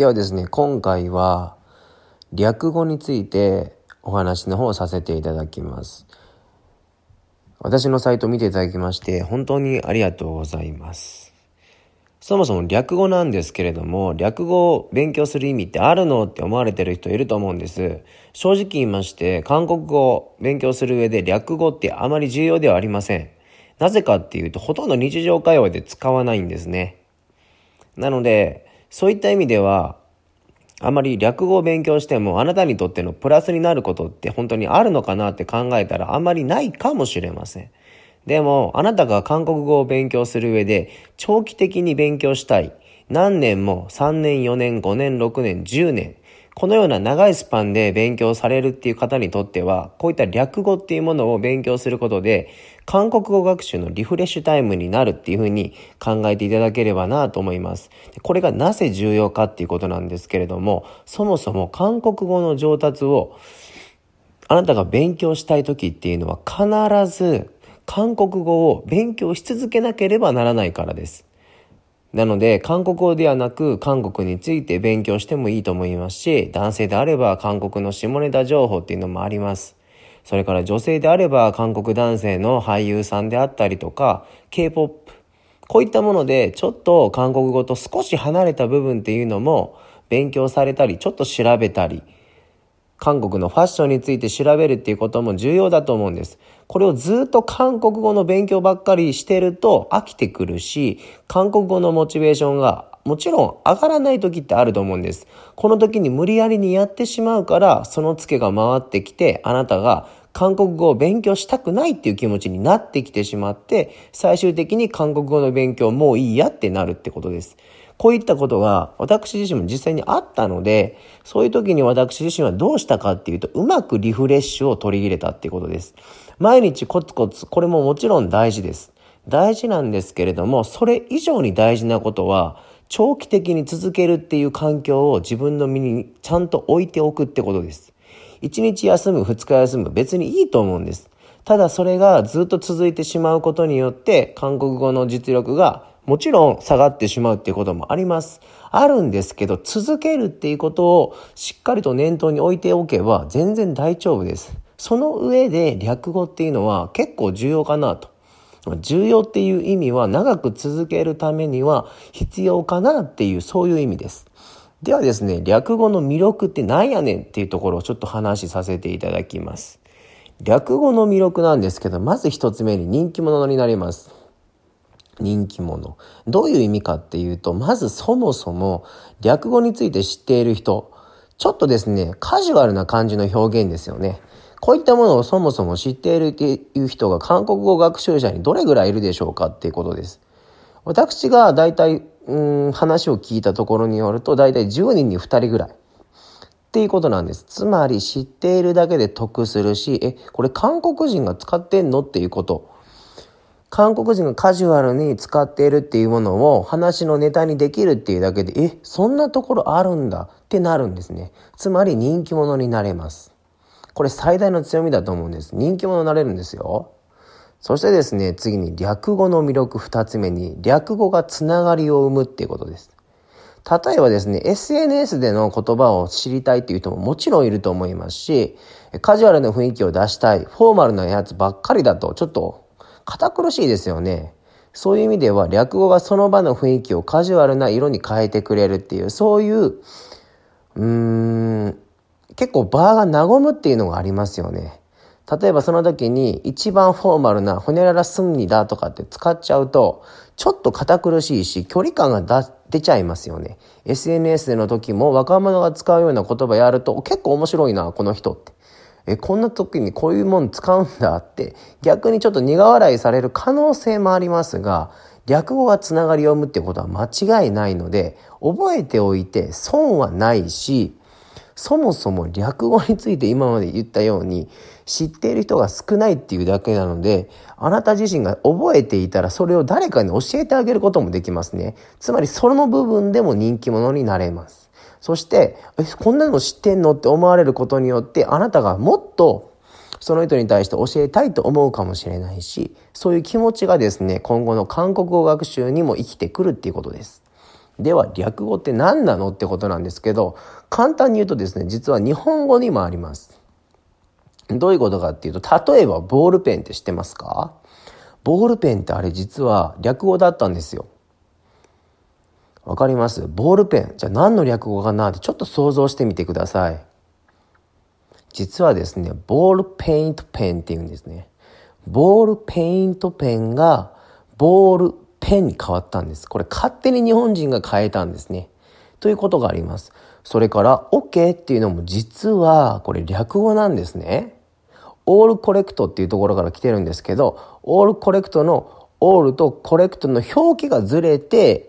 ではですね、今回は略語についてお話の方をさせていただきます。私のサイトを見ていただきまして本当にありがとうございます。そもそも略語なんですけれども、略語を勉強する意味ってあるのって思われてる人いると思うんです。正直言いまして、韓国語を勉強する上で略語ってあまり重要ではありません。なぜかっていうと、ほとんど日常会話で使わないんですね。なのでそういった意味ではあまり略語を勉強してもあなたにとってのプラスになることって本当にあるのかなって考えたらあまりないかもしれません。でもあなたが韓国語を勉強する上で長期的に勉強したい、何年も3年4年5年6年10年、このような長いスパンで勉強されるっていう方にとっては、こういった略語っていうものを勉強することで韓国語学習のリフレッシュタイムになるっていうふうに考えていただければなと思います。これがなぜ重要かっていうことなんですけれども、そもそも韓国語の上達をあなたが勉強したい時っていうのは必ず韓国語を勉強し続けなければならないからです。なので韓国語ではなく韓国について勉強してもいいと思いますし、男性であれば韓国の下ネタ情報っていうのもあります。それから女性であれば韓国男性の俳優さんであったりとか K-POP、 こういったものでちょっと韓国語と少し離れた部分っていうのも勉強されたり、ちょっと調べたり、韓国のファッションについて調べるっていうことも重要だと思うんです。これをずっと韓国語の勉強ばっかりしてると飽きてくるし、韓国語のモチベーションがもちろん上がらない時ってあると思うんです。この時に無理やりにやってしまうから、そのツケが回ってきて、あなたが韓国語を勉強したくないっていう気持ちになってきてしまって、最終的に韓国語の勉強もういいやってなるってことです。こういったことが私自身も実際にあったので、そういう時に私自身はどうしたかっていうと、うまくリフレッシュを取り入れたっていうことです。毎日コツコツ、これももちろん大事です。大事なんですけれども、それ以上に大事なことは、長期的に続けるっていう環境を自分の身にちゃんと置いておくってことです。1日休む、2日休む、別にいいと思うんです。ただそれがずっと続いてしまうことによって、韓国語の実力がもちろん下がってしまうっていうこともあります。あるんですけど、続けるっていうことをしっかりと念頭に置いておけば全然大丈夫です。その上で略語っていうのは結構重要かなと。重要っていう意味は長く続けるためには必要かなっていう、そういう意味です。ではですね、略語の魅力って何やねんっていうところをちょっと話しさせていただきます。略語の魅力なんですけど、まず一つ目に人気者になります。人気者。どういう意味かっていうと、まずそもそも略語について知っている人、ちょっとですね、カジュアルな感じの表現ですよね。こういったものをそもそも知っているっていう人が韓国語学習者にどれぐらいいるでしょうかっていうことです。私がだいたい話を聞いたところによると、だいたい10人に2人ぐらいっていうことなんです。つまり知っているだけで得するし、これ韓国人が使ってんのっていうこと。韓国人がカジュアルに使っているっていうものを話のネタにできるっていうだけで、そんなところあるんだってなるんですね。つまり人気者になれます。これ最大の強みだと思うんです。人気者になれるんですよ。そしてですね、次に略語の魅力2つ目に、略語がつながりを生むっていうことです。例えばですね、SNS での言葉を知りたいっていう人ももちろんいると思いますし、カジュアルな雰囲気を出したい、フォーマルなやつばっかりだとちょっと堅苦しいですよね。そういう意味では略語がその場の雰囲気をカジュアルな色に変えてくれるっていう、そういう結構場が和むっていうのがありますよね。例えばその時に一番フォーマルなホニャララスンニだとかって使っちゃうとちょっと堅苦しいし、距離感が出ちゃいますよね。 SNS での時も若者が使うような言葉やると結構面白いなこの人って、こんな時にこういうもん使うんだって逆にちょっと苦笑いされる可能性もありますが、略語がつながりを生むってことは間違いないので覚えておいて損はないし、そもそも略語について今まで言ったように知っている人が少ないっていうだけなので、あなた自身が覚えていたらそれを誰かに教えてあげることもできますね。つまりその部分でも人気者になれます。そしてこんなの知ってんのって思われることによって、あなたがもっとその人に対して教えたいと思うかもしれないし、そういう気持ちがですね、今後の韓国語学習にも生きてくるっていうことです。 では略語って何なのってことなんですけど、簡単に言うとですね、実は日本語にもあります。どういうことかっていうと、例えばボールペンって知ってますか？ボールペンってあれ実は略語だったんですよ。わかります？ボールペン。じゃあ何の略語かなってちょっと想像してみてください。実はですね、ボールペイントペンっていうんですね。ボールペイントペンがボールペンに変わったんです。これ勝手に日本人が変えたんですね。ということがあります。それから OK っていうのも実はこれ略語なんですね。オールコレクトっていうところから来てるんですけど、オールコレクトのオールとコレクトの表記がずれて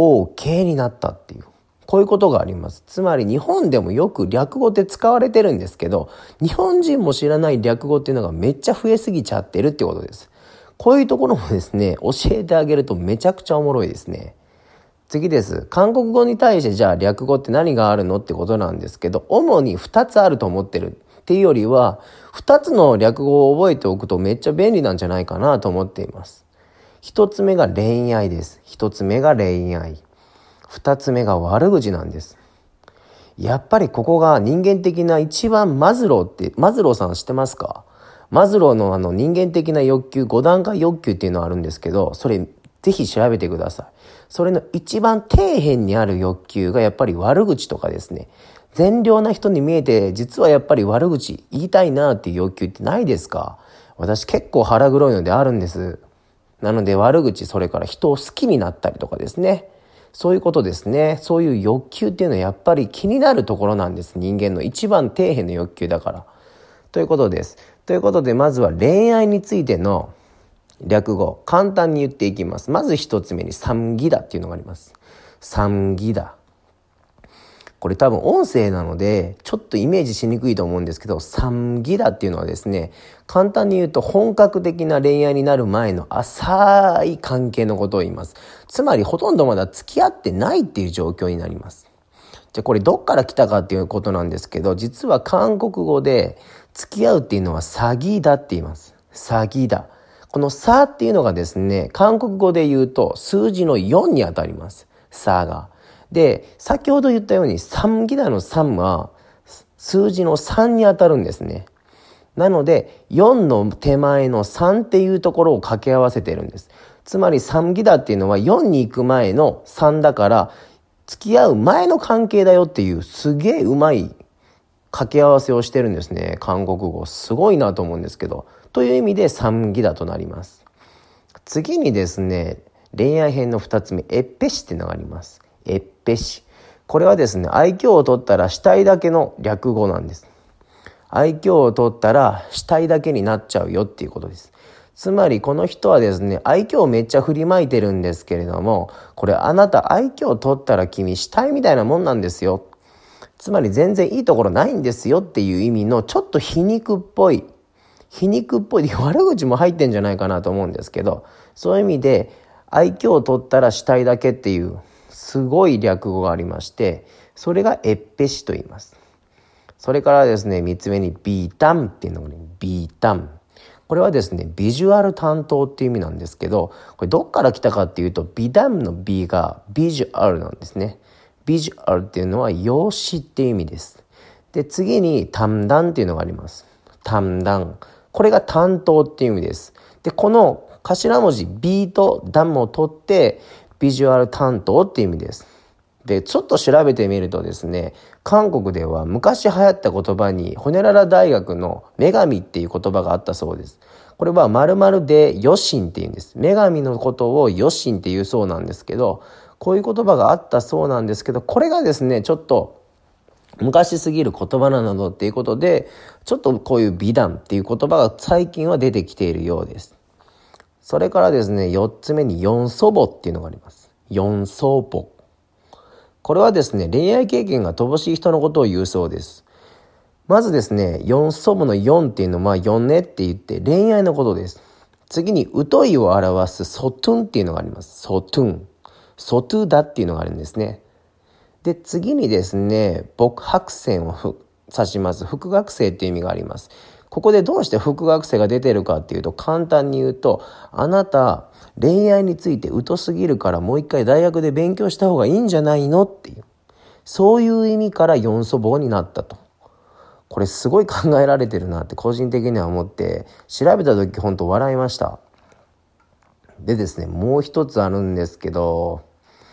OK になったっていう、こういうことがあります。つまり日本でもよく略語って使われてるんですけど、日本人も知らない略語っていうのがめっちゃ増えすぎちゃってるってことです。こういうところもですね、教えてあげるとめちゃくちゃおもろいですね。次です。韓国語に対してじゃあ略語って何があるのってことなんですけど、主に2つあると思ってるっていうよりは、2つの略語を覚えておくとめっちゃ便利なんじゃないかなと思っています。1つ目が恋愛です。1つ目が恋愛。2つ目が悪口なんです。やっぱりここが人間的な一番マズローさん知ってますか？マズローの人間的な欲求、5段階欲求っていうのがあるんですけど、それぜひ調べてください。それの一番底辺にある欲求がやっぱり悪口とかですね。善良な人に見えて実はやっぱり悪口言いたいなっていう欲求ってないですか？私結構腹黒いのであるんです。なので悪口、それから人を好きになったりとかですね。そういうことですね。そういう欲求っていうのはやっぱり気になるところなんです。人間の一番底辺の欲求だから。ということです。ということでまずは恋愛についての略語、簡単に言っていきます。まず一つ目にサムギダっていうのがあります。サムギダ。これ多分音声なのでちょっとイメージしにくいと思うんですけど、サムギダっていうのはですね、簡単に言うと本格的な恋愛になる前の浅い関係のことを言います。つまりほとんどまだ付き合ってないっていう状況になります。じゃあこれどっから来たかっていうことなんですけど、実は韓国語で付き合うっていうのは詐欺だって言います。詐欺だ。このサっていうのがですね、韓国語で言うと数字の4にあたります。サが。で、先ほど言ったようにサムギダのサムは数字の3にあたるんですね。なので4の手前の3っていうところを掛け合わせてるんです。つまりサムギダっていうのは4に行く前の3だから、付き合う前の関係だよっていうすげえうまい掛け合わせをしてるんですね。韓国語すごいなと思うんですけど、という意味でサムギダとなります。次にですね、恋愛編の2つ目、エッペシっていうのがあります。エッペシ。これはですね、愛嬌を取ったらしたいだけの略語なんです。愛嬌を取ったらしたいだけになっちゃうよっていうことです。つまりこの人はですね、愛嬌をめっちゃ振りまいてるんですけれども、これあなた愛嬌を取ったら君したいみたいなもんなんですよ。つまり全然いいところないんですよっていう意味のちょっと皮肉っぽい悪口も入ってんじゃないかなと思うんですけど、そういう意味で愛嬌を取ったらしたいだけっていうすごい略語がありまして、それがエッペシと言います。それからですね、3つ目にビータンっていうのがね、ビータン。これはですね、ビジュアル担当っていう意味なんですけど、これどっから来たかっていうと、ビダムの B がビジュアルなんですね。ビジュアルっていうのは容姿っていう意味です。で、次に担当っていうのがあります。担当。これが担当っていう意味です。で、この頭文字 B とダムを取ってビジュアル担当っていう意味です。で、ちょっと調べてみるとですね、韓国では昔流行った言葉にホネララ大学の女神っていう言葉があったそうです。これは〇〇でヨシンっていうんです。女神のことをヨシンっていうそうなんですけど、こういう言葉があったそうなんですけど、これがですね、ちょっと昔すぎる言葉なのっていうことで、ちょっとこういう美談っていう言葉が最近は出てきているようです。それからですね、4つ目にヨンソボっていうのがあります。ヨンソボ。これはですね、恋愛経験が乏しい人のことを言うそうです。まずですね、ヨンソボのヨンっていうのはヨンネって言って恋愛のことです。次に疎いを表すソトゥンっていうのがあります。ソトゥン。ソトゥダっていうのがあるんですね。で、次にですね、墨白線を指します。副学生っていう意味があります。ここでどうして副学生が出てるかっていうと、簡単に言うと、あなた恋愛について疎すぎるからもう一回大学で勉強した方がいいんじゃないのっていう、そういう意味から四祖坊になったと。これすごい考えられてるなって個人的には思って、調べた時本当笑いました。でですね、もう一つあるんですけど、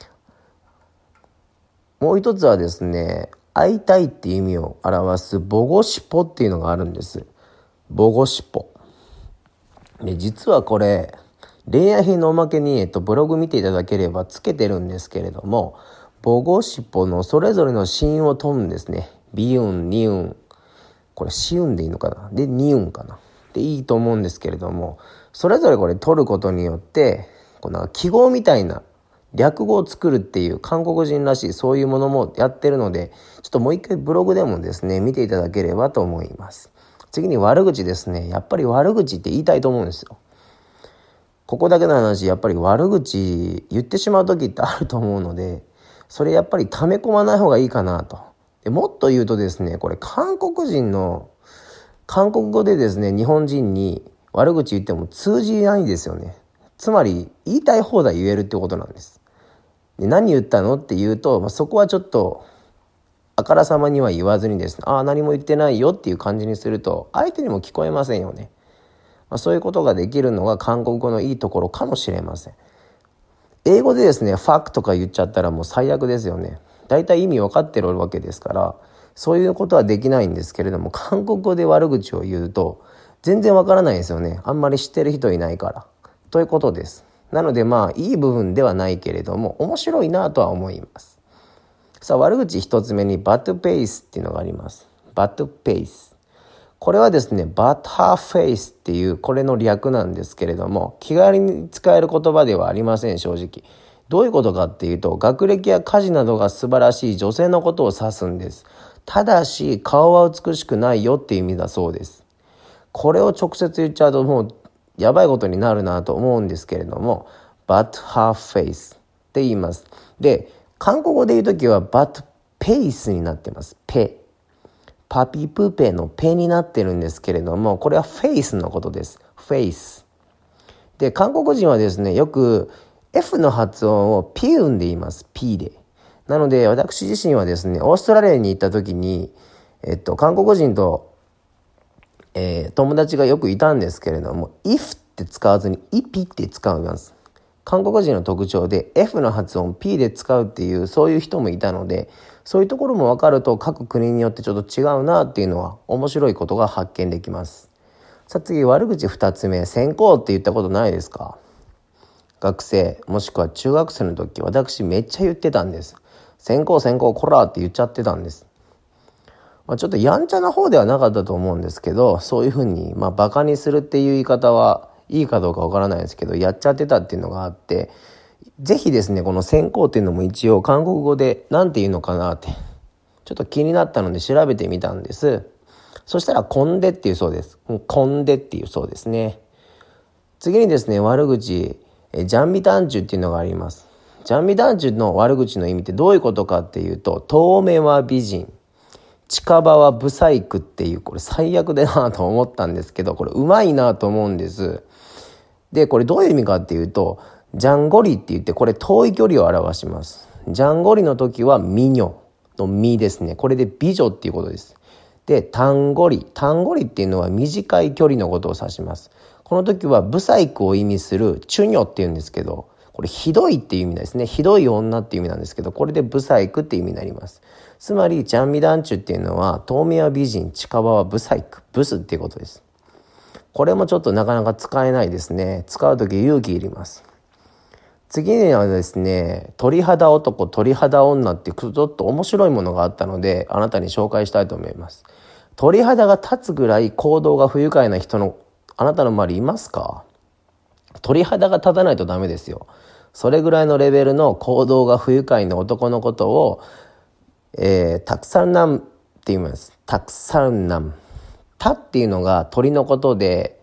もう一つはですね、会いたいっていう意味を表すボゴシポっていうのがあるんです。ボゴシポ。で、実はこれ、恋愛編のおまけに、ブログ見ていただければつけてるんですけれども、ボゴシポのそれぞれの子音を取るんですね。微音、二音。これ子音でいいのかな、で、二音かなでいいと思うんですけれども、それぞれこれ取ることによって、この記号みたいな略語を作るっていう韓国人らしいそういうものもやってるので、ちょっともう一回ブログでもですね見ていただければと思います。次に悪口ですね。やっぱり悪口って言いたいと思うんですよ。ここだけの話、やっぱり悪口言ってしまう時ってあると思うので、それやっぱり溜め込まない方がいいかなと。でもっと言うとですね、これ韓国語でですね、日本人に悪口言っても通じないんですよね。つまり言いたい放題言えるってことなんです。で、何言ったのって言うと、そこはちょっとあからさまには言わずにですね、何も言ってないよっていう感じにすると相手にも聞こえませんよね。そういうことができるのが韓国語のいいところかもしれません。英語でですね、ファクとか言っちゃったらもう最悪ですよね。だいたい意味分かってるわけですから、そういうことはできないんですけれども、韓国語で悪口を言うと全然分からないですよね。あんまり知ってる人いないから。ということです。なのでいい部分ではないけれども面白いなとは思います。さあ、悪口一つ目にバッドペースっていうのがあります。バッドペース。これはですね、バッターフェイスっていうこれの略なんですけれども、気軽に使える言葉ではありません、正直。どういうことかっていうと、学歴や家事などが素晴らしい女性のことを指すんです。ただし顔は美しくないよっていう意味だそうです。これを直接言っちゃうともうやばいことになるなと思うんですけれども、but her face って言います。で、韓国語で言うときは but pace になってます。パピプペのペになってるんですけれども、これはフェイスのことです。フェイス。で、韓国人はですね、よく F の発音をピウンで言います。P で。なので、私自身はですね、オーストラリアに行った時に、韓国人と、友達がよくいたんですけれども、if って使わずに ipi って使います。韓国人の特徴で F の発音 P で使うっていうそういう人もいたので、そういうところも分かると各国によってちょっと違うなっていうのは面白いことが発見できます。さあ次、悪口2つ目、専攻って言ったことないですか？学生もしくは中学生の時、私めっちゃ言ってたんです。専攻コラって言っちゃってたんです。ちょっとやんちゃな方ではなかったと思うんですけど、そういうふうにバカにするっていう言い方はいいかどうかわからないですけど、やっちゃってたっていうのがあって、ぜひですね、この専攻っていうのも一応韓国語でなんて言うのかなってちょっと気になったので調べてみたんです。そしたらコンデっていうそうです。コンデっていうそうですね。次にですね、悪口、ジャンビタンチュっていうのがあります。ジャンビタンチュの悪口の意味ってどういうことかっていうと、遠目は美人、近場はブサイクっていう、これ最悪だなと思ったんですけど、これうまいなと思うんです。で、これどういう意味かっていうと、ジャンゴリって言って、これ遠い距離を表します。ジャンゴリの時は美女の美ですね。これで美女っていうことです。で、タンゴリっていうのは短い距離のことを指します。この時はブサイクを意味するチュニョっていうんですけど、これひどいっていう意味ですね。ひどい女っていう意味なんですけど、これでブサイクっていう意味になります。つまりジャンミダンチュっていうのは、遠目は美人、近場はブサイク、ブスっていうことです。これもちょっとなかなか使えないですね。使うとき勇気いります。次にはですね、鳥肌男、鳥肌女ってちょっと面白いものがあったので、あなたに紹介したいと思います。鳥肌が立つぐらい行動が不愉快な人のあなたの周りいますか？鳥肌が立たないとダメですよ。それぐらいのレベルの行動が不愉快な男のことを、たくさんなんって言います。たくさんなん。たっていうのが鳥のことで、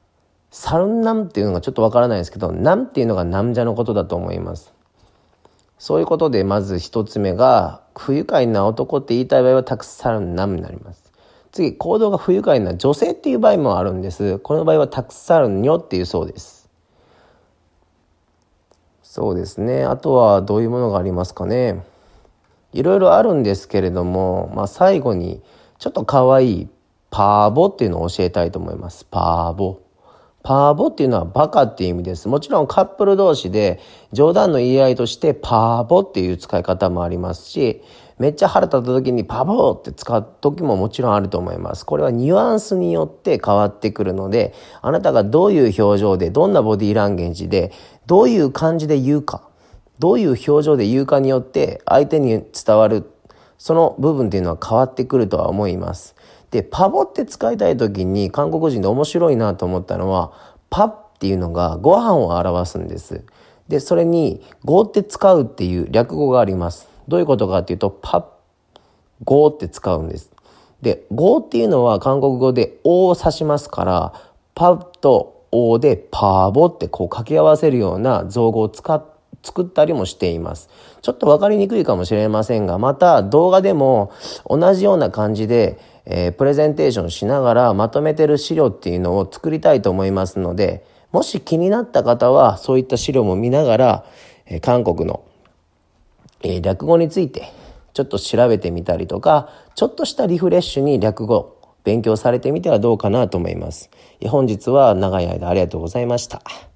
サルンナムっていうのがちょっとわからないですけど、ナムっていうのがナムジャのことだと思います。 そういうことでまず一つ目が、不愉快な男って言いたい場合はたくさんなになります。次、行動が不愉快な女性っていう場合もあるんです。この場合はたくさんよっていうそうです。そうですね。あとはどういうものがありますかね。いろいろあるんですけれども、最後にちょっと可愛いパーボっていうのを教えたいと思います。パーボ。パーボっていうのはバカっていう意味です。もちろんカップル同士で冗談の言い合いとしてパーボっていう使い方もありますし、めっちゃ腹立った時にパボーって使う時ももちろんあると思います。これはニュアンスによって変わってくるので、あなたがどういう表情で、どんなボディーランゲージで、どういう感じで言うか、どういう表情で言うかによって相手に伝わるその部分っていうのは変わってくるとは思います。で、パボって使いたい時に韓国人で面白いなと思ったのは、パっていうのがご飯を表すんです。で、それにゴって使うっていう略語があります。どういうことかっていうと、パゴって使うんです。で、ゴっていうのは韓国語でおを指しますから、パとおでパーボって掛け合わせるような造語を作ったりもしています。ちょっと分かりにくいかもしれませんが、また動画でも同じような感じで、プレゼンテーションしながらまとめてる資料っていうのを作りたいと思いますので、もし気になった方はそういった資料も見ながら、韓国の、略語についてちょっと調べてみたりとか、ちょっとしたリフレッシュに略語勉強されてみてはどうかなと思います。本日は長い間ありがとうございました。